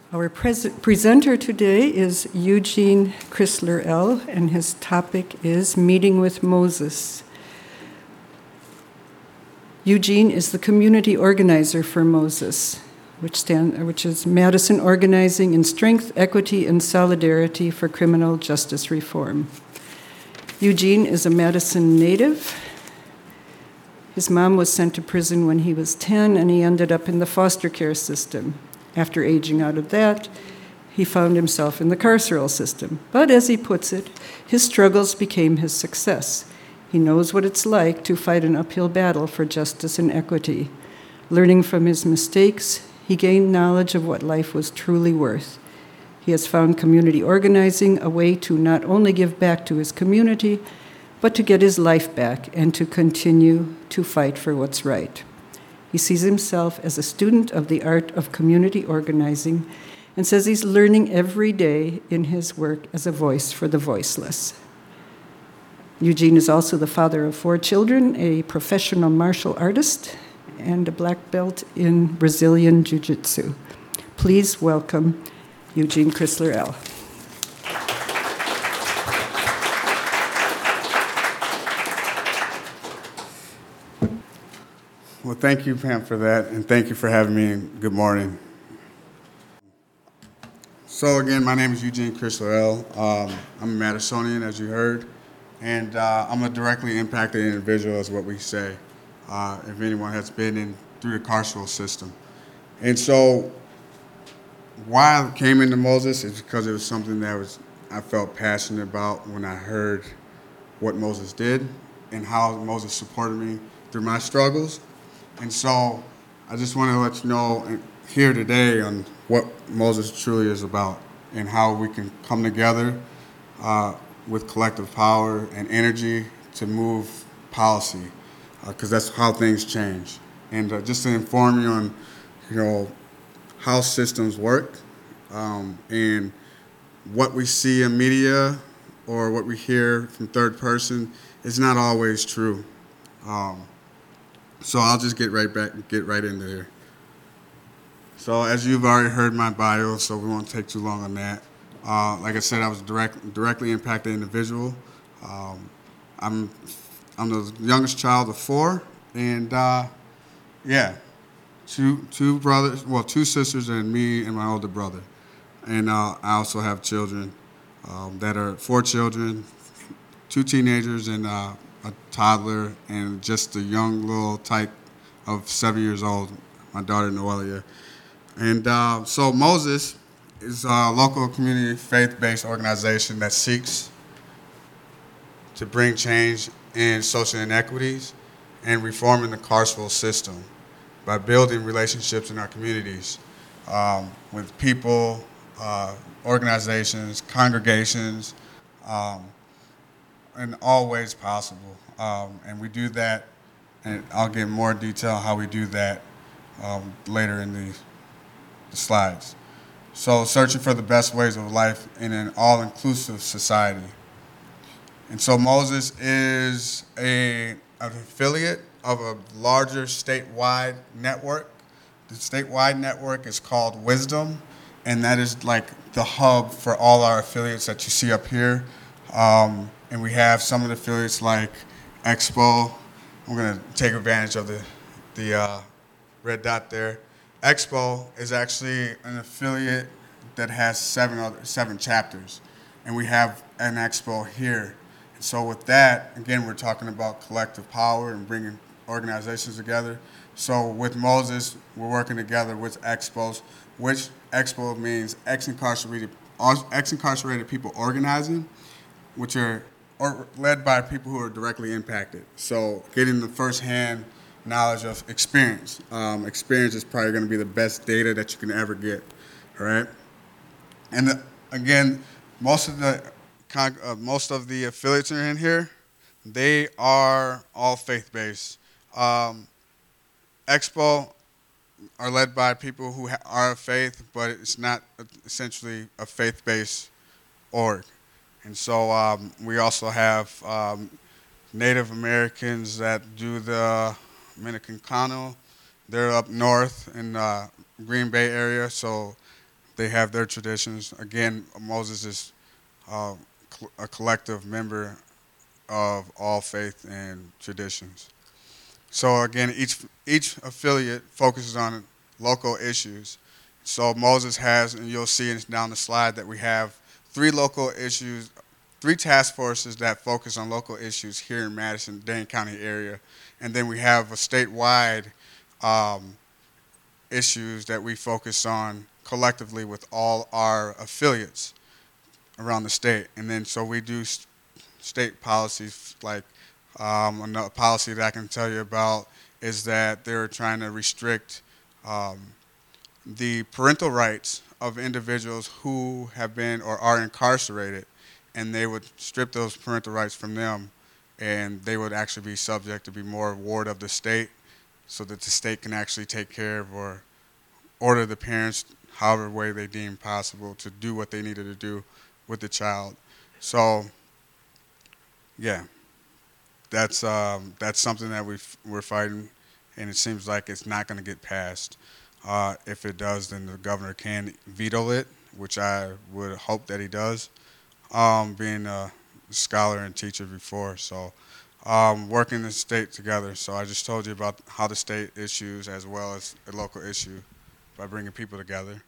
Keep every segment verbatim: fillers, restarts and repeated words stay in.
Our pres- presenter today is Eugene Chrysler L., and his topic is Meeting with Moses. Eugene is the community organizer for Moses, which, stand, which is Madison Organizing in Strength, Equity, and Solidarity for Criminal Justice Reform. Eugene is a Madison native. His mom was sent to prison when he was ten, and he ended up in the foster care system. After aging out of that, he found himself in the carceral system. But as he puts it, his struggles became his success. He knows what it's like to fight an uphill battle for justice and equity. Learning from his mistakes, he gained knowledge of what life was truly worth. He has found community organizing a way to not only give back to his community, but to get his life back and to continue to fight for what's right. He sees himself as a student of the art of community organizing and says he's learning every day in his work as a voice for the voiceless. Eugene is also the father of four children, a professional martial artist, and a black belt in Brazilian Jiu-Jitsu. Please welcome Eugene Chrysler L. Well, thank you, Pam, for that, and thank you for having me, and good morning. So again, my name is Eugene Chrysler L. Um, I'm a Madisonian, as you heard, and uh, I'm a directly impacted individual, is what we say, uh, if anyone has been in through the carceral system. And so why I came into Moses is because it was something that was I felt passionate about when I heard what Moses did and how Moses supported me through my struggles. And so I just want to let you know here today on what Moses truly is about and how we can come together uh, with collective power and energy to move policy, because uh, that's how things change. And uh, just to inform you on, you know, how systems work um, and what we see in media or what we hear from third person is not always true. Um, So I'll just get right back, get right into there. So as you've already heard my bio, so we won't take too long on that. Uh, like I said, I was a direct, directly impacted individual. Um, I'm, I'm the youngest child of four, and uh, yeah, two, two brothers, well, two sisters, and me and my older brother. And uh, I also have children um, that are four children, two teenagers, and uh, a toddler, and just a young little tyke of seven years old, my daughter Noelia. And uh, so Moses is a local community faith-based organization that seeks to bring change in social inequities and reforming the carceral system by building relationships in our communities um, with people, uh, organizations, congregations, um, in all ways possible. Um, and we do that, and I'll give more detail how we do that um, later in the, the slides. So searching for the best ways of life in an all-inclusive society. And so Moses is a, an affiliate of a larger statewide network. The statewide network is called Wisdom, and that is like the hub for all our affiliates that you see up here. Um, and we have some of the affiliates like Expo. I'm going to take advantage of the, the uh, red dot there. Expo is actually an affiliate that has seven other, seven chapters, and we have an Expo here. And so with that, again, we're talking about collective power and bringing organizations together. So with Moses, we're working together with Expos, which Expo means ex-incarcerated, ex-incarcerated people organizing, which are or led by people who are directly impacted. So getting the firsthand knowledge of experience. Um, experience is probably going to be the best data that you can ever get, all right? And the, again, most of the uh, most of the affiliates are in here. They are all faith-based. Um, Expo are led by people who ha- are of faith, but it's not essentially a faith-based org. And so um, we also have um, Native Americans that do the Dominican Cano. They're up north in the Green Bay area, so they have their traditions. Again, Moses is uh, cl- a collective member of all faith and traditions. So again, each each affiliate focuses on local issues. So Moses has, and you'll see it down the slide that we have three local issues, three task forces that focus on local issues here in Madison, Dane County area, and then we have a statewide um, issues that we focus on collectively with all our affiliates around the state. And then so we do s- state policies like um, another policy that I can tell you about is that they're trying to restrict um, the parental rights of individuals who have been or are incarcerated, and they would strip those parental rights from them, and they would actually be subject to be more ward of the state, so that the state can actually take care of or order the parents however way they deem possible to do what they needed to do with the child. So, yeah, that's um, that's something that we we're fighting, and it seems like it's not going to get passed. Uh, if it does, then the governor can veto it, which I would hope that he does. Um, being a scholar and teacher before, so um, working the state together. So I just told you about how the state issues as well as a local issue by bringing people together.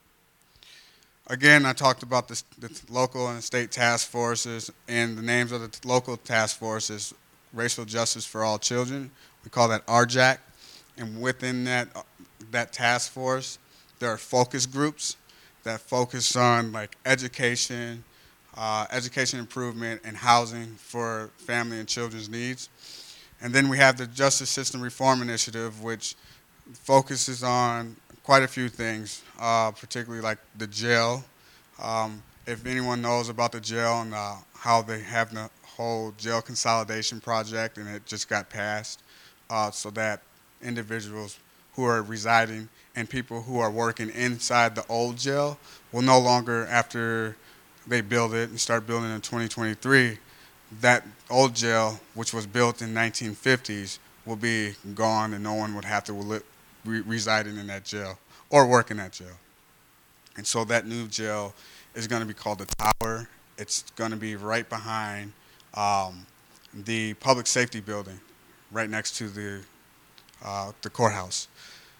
Again, I talked about the, the local and state task forces, and the names of the t- local task forces: Racial Justice for All Children. We call that R J A C, and within that uh, that task force, there are focus groups that focus on like education, uh, education improvement, and housing for family and children's needs. And then we have the Justice System Reform Initiative, which focuses on quite a few things, uh, particularly like the jail. Um, if anyone knows about the jail and uh, how they have the whole jail consolidation project, and it just got passed, uh, so that individuals who are residing and people who are working inside the old jail will no longer, after they build it and start building in twenty twenty-three, that old jail, which was built in nineteen fifties, will be gone, and no one would have to li- re- residing in that jail or work in that jail. And so that new jail is going to be called the Tower. It's going to be right behind um, the public safety building, right next to the uh, the courthouse.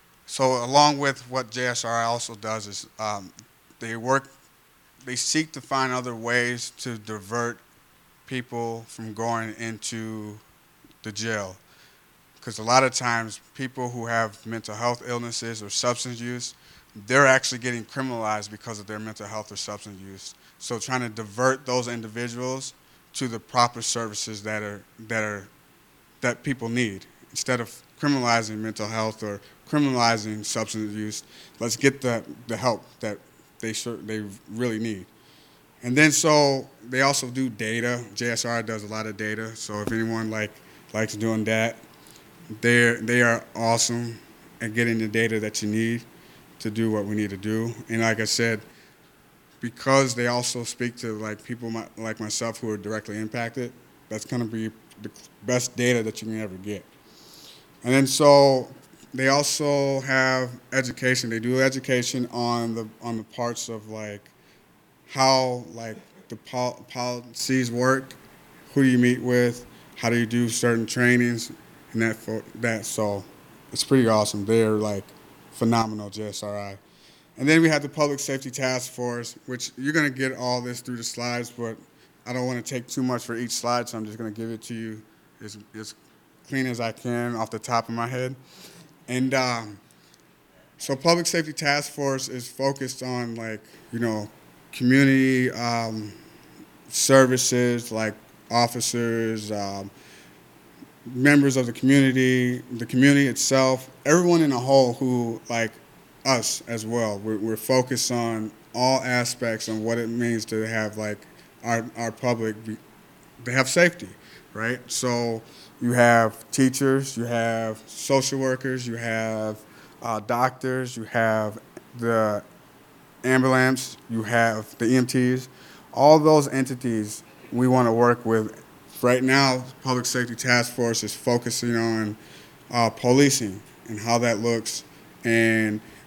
So along with what J S R I also does is um, they work, they seek to find other ways to divert people from going into the jail. Because a lot of times people who have mental health illnesses or substance use, they're actually getting criminalized because of their mental health or substance use. So trying to divert those individuals to the proper services that are that are that people need. Instead of criminalizing mental health or criminalizing substance use, let's get the, the help that they should, they really need. And then so they also do data. J S R does a lot of data. So if anyone like likes doing that, they they are awesome at getting the data that you need to do what we need to do. And like I said, because they also speak to like people my, like myself who are directly impacted, that's going to be the best data that you can ever get. And then so they also have education. They do education on the on the parts of like how like the pol- policies work, who do you meet with, how do you do certain trainings, and that for that. So it's pretty awesome. They're like phenomenal, J S R I. And then we have the Public Safety Task Force, which you're going to get all this through the slides, but I don't want to take too much for each slide, so I'm just going to give it to you as, as clean as I can off the top of my head. And um, so Public Safety Task Force is focused on like, you know, community um, services like officers, um, members of the community, the community itself, everyone in a whole who, like us as well, we're, we're focused on all aspects on what it means to have like our, our public be, to have safety, right? So you have teachers, you have social workers, you have uh, doctors, you have the ambulance, you have the E M Ts, all those entities we want to work with. Right now, Public Safety Task Force is focusing on uh, policing and how that looks, and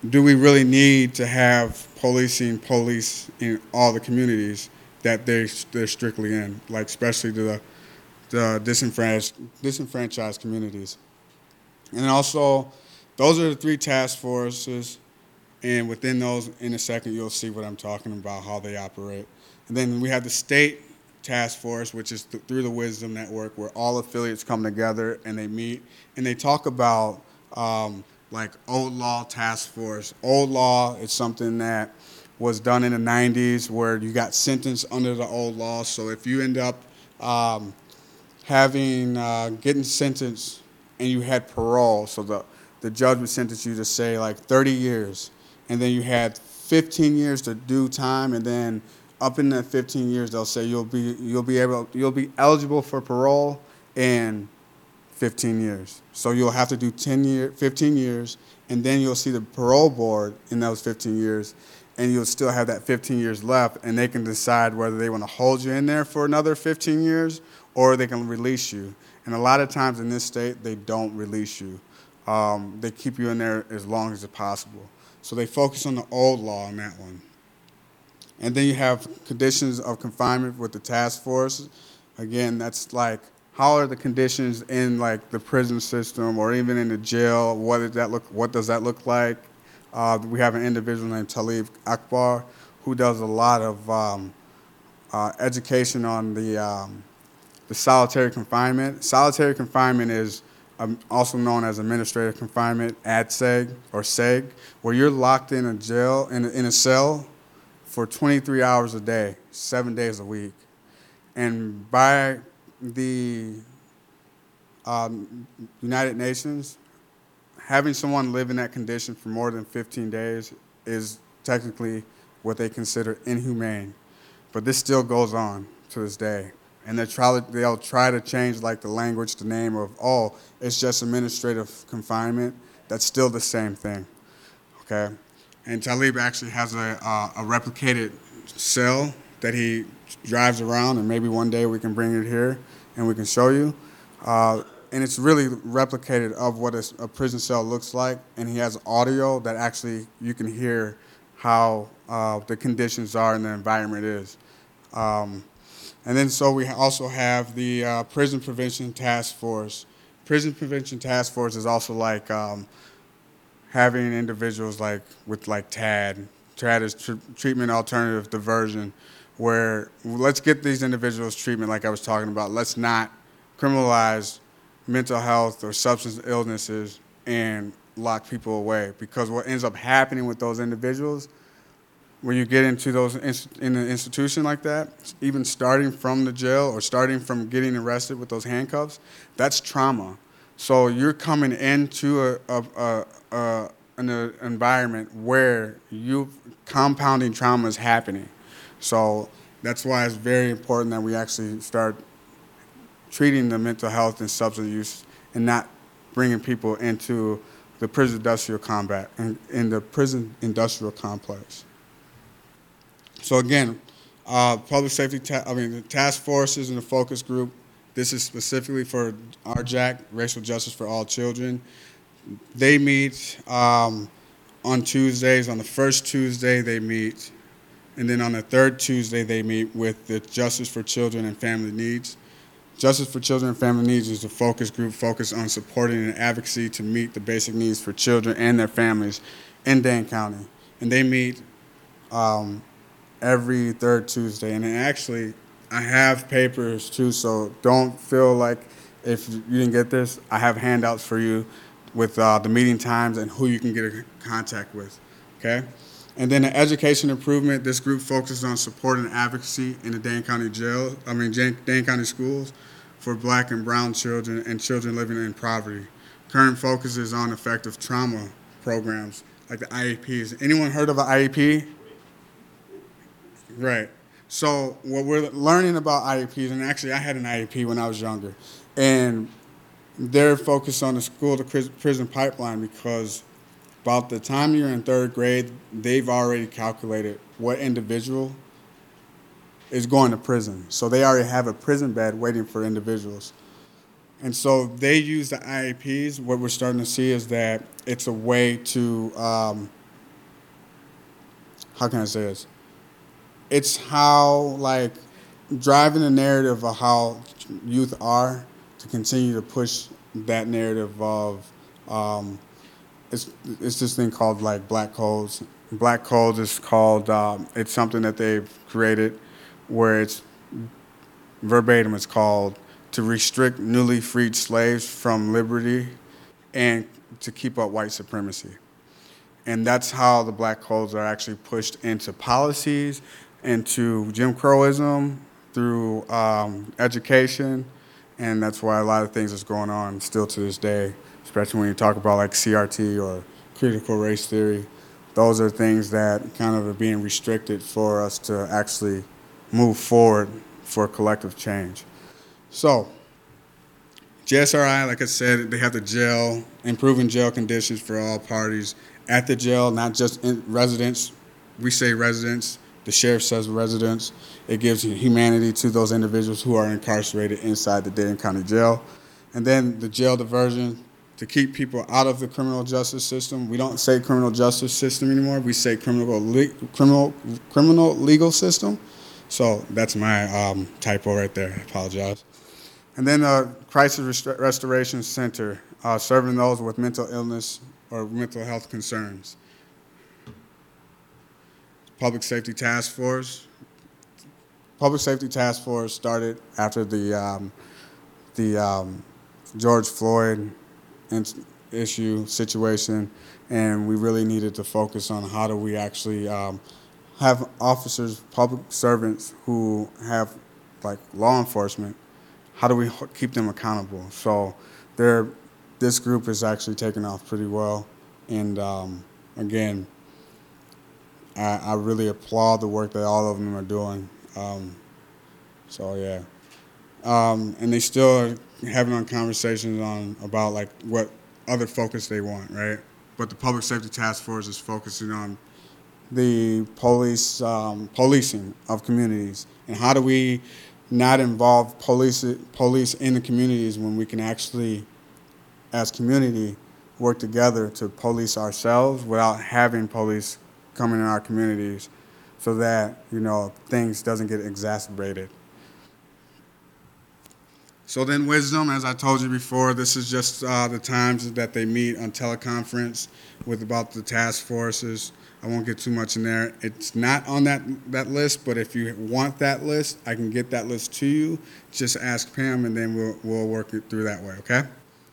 do we really need to have policing police in all the communities that they, they're strictly in, like especially the, the disenfranchised, disenfranchised communities? And also, those are the three task forces, and within those, in a second, you'll see what I'm talking about, how they operate. And then we have the state task force, which is th- through the Wisdom Network, where all affiliates come together and they meet, and they talk about um, like old law task force. Old law is something that was done in the nineties where you got sentenced under the old law. So if you end up um, having, uh, getting sentenced and you had parole, so the, the judge would sentence you to say like thirty years, and then you had fifteen years to do time, and then up in that fifteen years, they'll say you'll be, you'll be able, you'll be eligible for parole in fifteen years. So you'll have to do ten year, fifteen years, and then you'll see the parole board in those fifteen years, and you'll still have that fifteen years left, and they can decide whether they want to hold you in there for another fifteen years or they can release you. And a lot of times in this state, they don't release you. Um, they keep you in there as long as possible. So they focus on the old law on that one. And then you have conditions of confinement with the task force. Again, that's like, how are the conditions in like the prison system or even in the jail? What does that look? What does that look like? Uh, we have an individual named Talib Akbar who does a lot of um, uh, education on the um, the solitary confinement. Solitary confinement is um, also known as administrative confinement, A D S E G or S E G, where you're locked in a jail in a, in a cell for twenty-three hours a day, seven days a week, and by the um, United Nations, having someone live in that condition for more than fifteen days is technically what they consider inhumane. But this still goes on to this day. And they try, they'll try to change like the language, the name of, oh, it's just administrative confinement. That's still the same thing, okay? And Talib actually has a, uh, a replicated cell that he drives around, and maybe one day we can bring it here and we can show you. Uh, and it's really replicated of what a, a prison cell looks like, and he has audio that actually you can hear how uh, the conditions are and the environment is. Um, and then so we also have the uh, Prison Prevention Task Force. Prison Prevention Task Force is also like um, having individuals like with like T A D. T A D is tr- treatment alternative diversion, where let's get these individuals treatment like I was talking about. Let's not criminalize mental health or substance illnesses and lock people away, because what ends up happening with those individuals when you get into those in an institution like that, even starting from the jail or starting from getting arrested with those handcuffs, that's trauma. So you're coming into a, a, a, a an environment where you compounding trauma is happening. So that's why it's very important that we actually start treating the mental health and substance use and not bringing people into the prison industrial combat and in the prison industrial complex. So again, uh, public safety, ta- I mean, the task forces and the focus group, this is specifically for R J A C, Racial Justice for All Children. They meet um, on Tuesdays. On the first Tuesday, they meet. And then on the third Tuesday, they meet with the Justice for Children and Family Needs. Justice for Children and Family Needs is a focus group focused on supporting and advocacy to meet the basic needs for children and their families in Dane County. And they meet um, every third Tuesday. And then actually, I have papers too, so don't feel like if you didn't get this, I have handouts for you with uh, the meeting times and who you can get in contact with, okay? And then the education improvement, this group focuses on supporting advocacy in the Dane County jail, I mean Dane County schools for black and brown children and children living in poverty. Current focus is on effective trauma programs like the I E Ps. Anyone heard of an I E P? Right. So what we're learning about I E Ps, and actually I had an I E P when I was younger, and they're focused on the school to prison pipeline because about the time you're in third grade, they've already calculated what individual is going to prison. So they already have a prison bed waiting for individuals. And so they use the I E Ps. What we're starting to see is that it's a way to um, how can I say this? It's how, like, driving the narrative of how youth are to continue to push that narrative of, um, it's it's this thing called, like, black codes. Black codes is called, um, it's something that they've created where it's verbatim, it's called to restrict newly freed slaves from liberty and to keep up white supremacy. And that's how the black codes are actually pushed into policies, into Jim Crowism, through um, education, and that's why a lot of things is going on still to this day, especially when you talk about like C R T or critical race theory. Those are things that kind of are being restricted for us to actually move forward for collective change. So, J S R I, like I said, they have the jail, improving jail conditions for all parties at the jail, not just in residents. We say residents, the sheriff says residents. It gives humanity to those individuals who are incarcerated inside the Dayton County Jail. And then the jail diversion, to keep people out of the criminal justice system. We don't say criminal justice system anymore. We say criminal le- criminal criminal legal system. So that's my um, typo right there. I apologize. And then the Crisis Rest- Restoration Center, uh, serving those with mental illness or mental health concerns. Public Safety Task Force. Public Safety Task Force started after the um, the um, George Floyd issue situation, and we really needed to focus on how do we actually um, have officers, public servants who have like law enforcement, how do we keep them accountable? So they're, this group is actually taking off pretty well, and um, again, I, I really applaud the work that all of them are doing. Um, so yeah, um, and they still are having on conversations on about like what other focus they want, right? But the Public Safety Task Force is focusing on the police um, policing of communities, and how do we not involve police police in the communities when we can actually, as community, work together to police ourselves without having police coming in our communities, so that, you know, things doesn't get exacerbated. So then Wisdom, as I told you before, this is just uh, the times that they meet on teleconference with about the task forces. I won't get too much in there. It's not on that, that list, but if you want that list, I can get that list to you. Just ask Pam, and then we'll, we'll work it through that way, okay?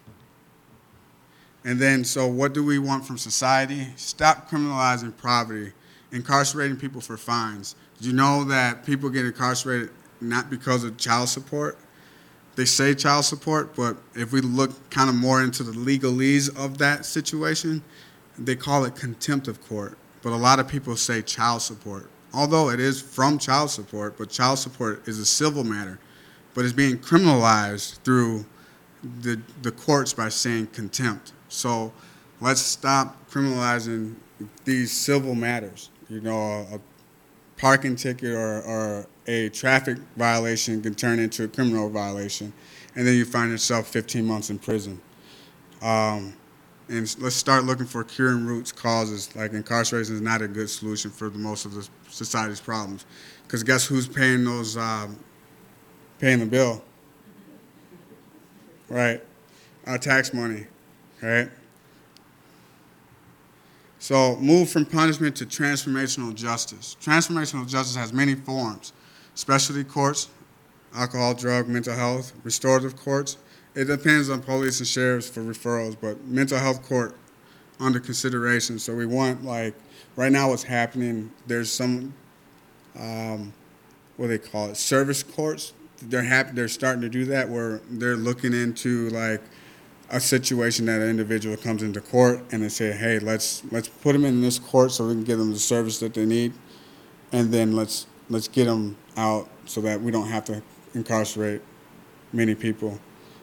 And then, so what do we want from society? Stop criminalizing poverty, incarcerating people for fines. Did you know that people get incarcerated not because of child support? They say child support, but if we look kind of more into the legalese of that situation, they call it contempt of court. But a lot of people say child support, although it is from child support, but child support is a civil matter, but it's being criminalized through the, the courts by saying contempt. So let's stop criminalizing these civil matters. You know, a, a parking ticket or, or a traffic violation can turn into a criminal violation, and then you find yourself fifteen months in prison. Um, and let's start looking for curing roots causes. Like, incarceration is not a good solution for the most of the society's problems, because guess who's paying those, um, paying the bill? Right, our tax money, right? So move from punishment to transformational justice. Transformational justice has many forms: specialty courts, alcohol, drug, mental health, restorative courts. It depends on police and sheriffs for referrals, but mental health court under consideration. So we want, like, right now what's happening, there's some, um, what do they call it, service courts. They're happy, they're starting to do that, where they're looking into, like, a situation that an individual comes into court and they say, hey, let's let's put them in this court so we can give them the service that they need, and then let's let's get them out so that we don't have to incarcerate many people.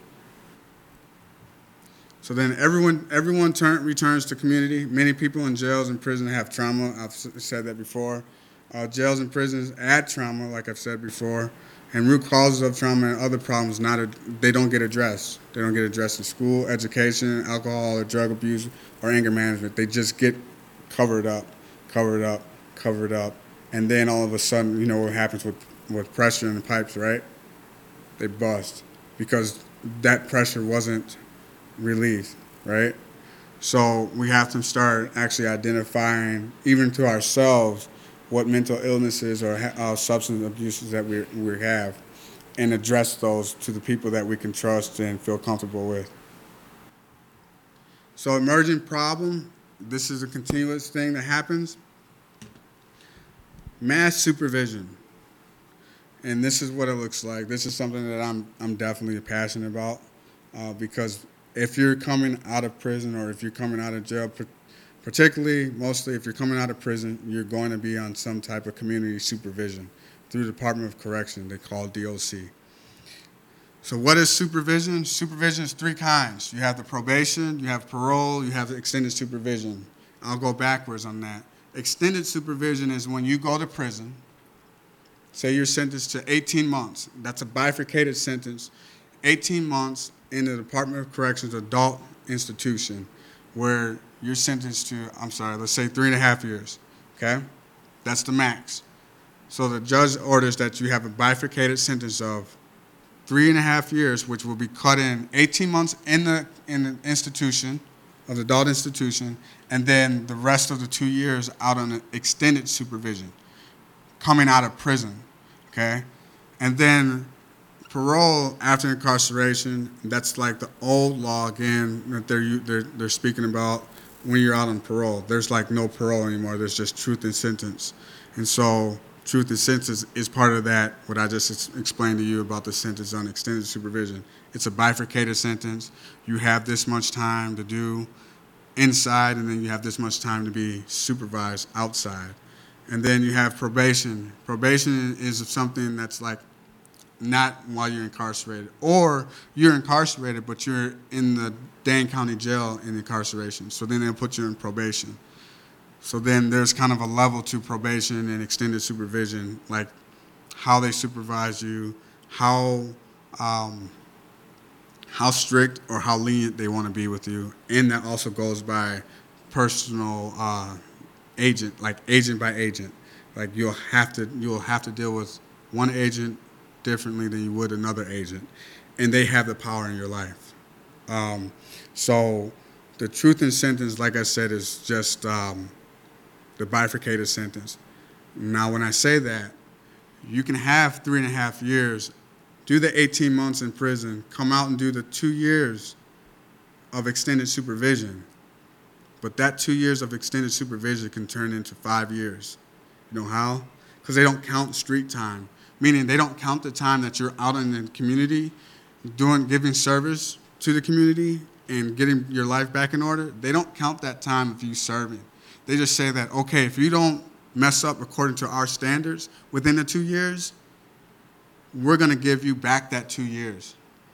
So then everyone everyone turn, returns to community. Many people in jails and prisons have trauma. I've said that before. Uh, jails and prisons add trauma, like I've said before. And root causes of trauma and other problems, not a, they don't get addressed. They don't get addressed in school, education, alcohol or drug abuse, or anger management. They just get covered up, covered up, covered up, and then all of a sudden, you know what happens with, with pressure in the pipes, right? They bust because that pressure wasn't released, right? So we have to start actually identifying, even to ourselves, what mental illnesses or uh, substance abuses that we we have, and address those to the people that we can trust and feel comfortable with. So emerging problem, this is a continuous thing that happens. Mass supervision. And this is what it looks like. This is something that I'm, I'm definitely passionate about uh, because if you're coming out of prison or if you're coming out of jail, particularly, mostly if you're coming out of prison, you're going to be on some type of community supervision through the Department of Correction. They call D O C. So what is supervision? Supervision is three kinds. You have the probation, you have parole, you have the extended supervision. I'll go backwards on that. Extended supervision is when you go to prison, say you're sentenced to eighteen months. That's a bifurcated sentence. eighteen months in the Department of Corrections adult institution where you're sentenced to, I'm sorry, let's say three and a half years, okay? That's the max. So the judge orders that you have a bifurcated sentence of three and a half years, which will be cut in eighteen months in the, in the institution, of the adult institution, and then the rest of the two years out on extended supervision, coming out of prison, okay? And then parole after incarceration, that's like the old law again that they're, they're, they're speaking about when you're out on parole. There's like no parole anymore, there's just truth in sentence. And so truth in sentence is part of that, what I just ex- explained to you about the sentence on extended supervision. It's a bifurcated sentence. You have this much time to do inside, and then you have this much time to be supervised outside. And then you have probation. Probation is something that's like not while you're incarcerated. Or you're incarcerated, but you're in the Dane County Jail in incarceration. So then they'll put you in probation. So then there's kind of a level to probation and extended supervision, like how they supervise you, how um, how strict or how lenient they want to be with you. And that also goes by personal uh, agent, like agent by agent. Like you'll have to you'll have to deal with one agent differently than you would another agent, and they have the power in your life. Um, so the truth in sentence, like I said, is just um, the bifurcated sentence. Now, when I say that, you can have three and a half years, do the eighteen months in prison, come out and do the two years of extended supervision. But that two years of extended supervision can turn into five years. You know how? Because they don't count street time, meaning they don't count the time that you're out in the community doing, giving service to the community and getting your life back in order. They don't count that time of you serving. They just say that, okay, if you don't mess up according to our standards within the two years, we're going to give you back that two years.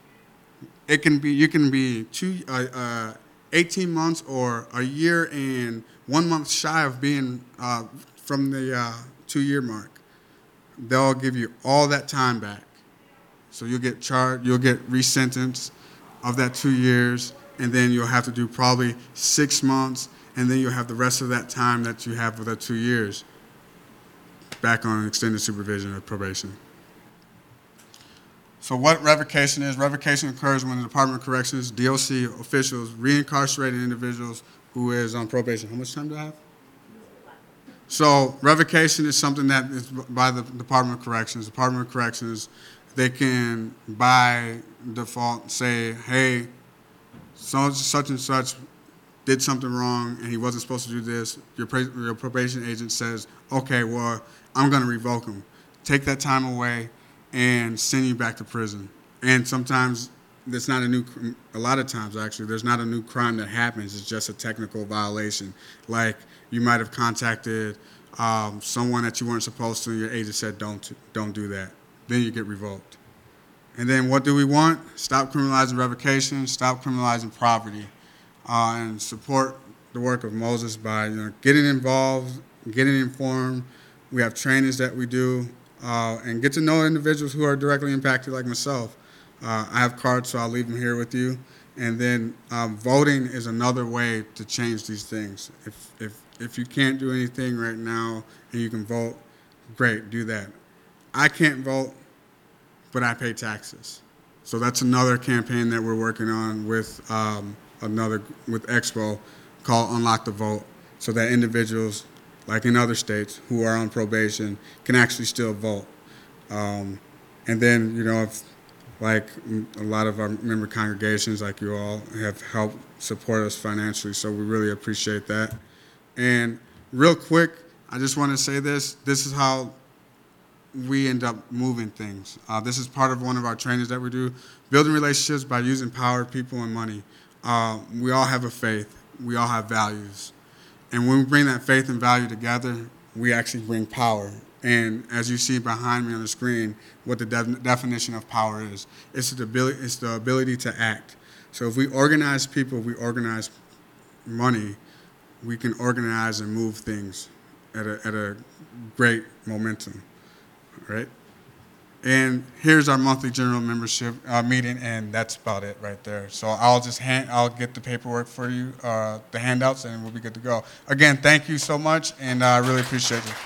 It can be, you can be two, uh, uh, eighteen months or a year and one month shy of being uh, from the uh, two-year mark. They'll give you all that time back. So you'll get charged, you'll get resentenced of that two years, and then you'll have to do probably six months, and then you'll have the rest of that time that you have for the two years back on extended supervision or probation. So what revocation is? Revocation occurs when the Department of Corrections, D O C officials, reincarcerated individuals who is on probation. How much time do I have? So revocation is something that is by the Department of Corrections. The Department of Corrections, they can by default say, hey, so such and such did something wrong and he wasn't supposed to do this. Your, your probation agent says, okay, well, I'm going to revoke him. Take that time away and send you back to prison. And sometimes there's not a new, a lot of times actually, there's not a new crime that happens. It's just a technical violation. Like you might have contacted um, someone that you weren't supposed to, and your agent said, don't, don't do that. Then you get revoked. And then what do we want? Stop criminalizing revocation, stop criminalizing poverty, uh, and support the work of Moses by you know, getting involved, getting informed. We have trainings that we do, uh, and get to know individuals who are directly impacted like myself. Uh, I have cards, so I'll leave them here with you. And then um, voting is another way to change these things. If, if, If you can't do anything right now and you can vote, great, do that. I can't vote, but I pay taxes. So that's another campaign that we're working on with um, another with Expo called Unlock the Vote, so that individuals, like in other states, who are on probation can actually still vote. Um, and then, you know, if, like a lot of our member congregations, like you all, have helped support us financially, so we really appreciate that. And real quick, I just want to say this. This is how we end up moving things. Uh, this is part of one of our trainings that we do, building relationships by using power, people, and money. Uh, we all have a faith. We all have values. And when we bring that faith and value together, we actually bring power. And as you see behind me on the screen, what the de- definition of power is, it's the ability, it's the ability to act. So if we organize people, we organize money, we can organize and move things at a, at a great momentum, right? And here's our monthly general membership uh, meeting, and that's about it right there. So I'll just hand, I'll get the paperwork for you, uh, the handouts, and we'll be good to go. Again, thank you so much, and I uh, really appreciate you.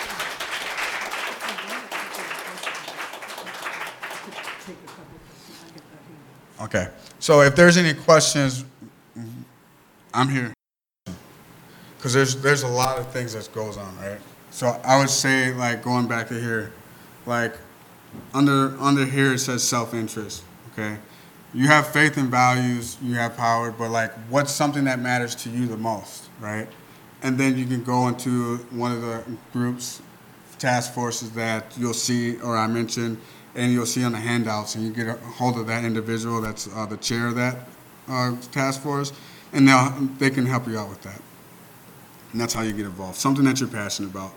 Okay, so if there's any questions, I'm here. Because there's, there's a lot of things that goes on, right? So I would say, like, going back to here, like, under, under here it says self-interest, okay? You have faith and values, you have power, but, like, what's something that matters to you the most, right? And then you can go into one of the groups, task forces that you'll see, or I mentioned, and you'll see on the handouts, and you get a hold of that individual that's uh, the chair of that uh, task force, and they'll, they can help you out with that. And that's how you get involved, something that you're passionate about.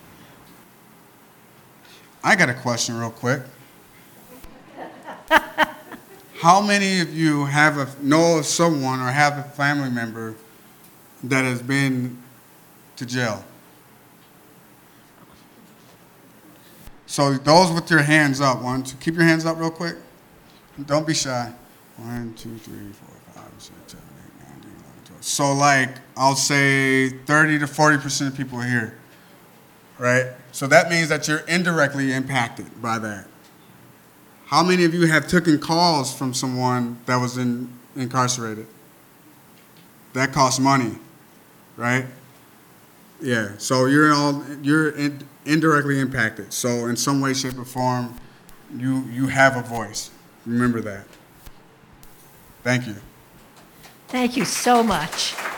I got a question real quick. How many of you have a, know of someone or have a family member that has been to jail? So those with your hands up, one, two, keep your hands up real quick. Don't be shy. One, two, three, four, five, six, seven, eight, nine, ten, eleven, twelve. So like, I'll say thirty to forty percent of people are here, right? So that means that you're indirectly impacted by that. How many of you have taken calls from someone that was in, incarcerated? That costs money, right? Yeah, so you're all, you're in, indirectly impacted. So in some way, shape, or form, you, you have a voice. Remember that. Thank you. Thank you so much.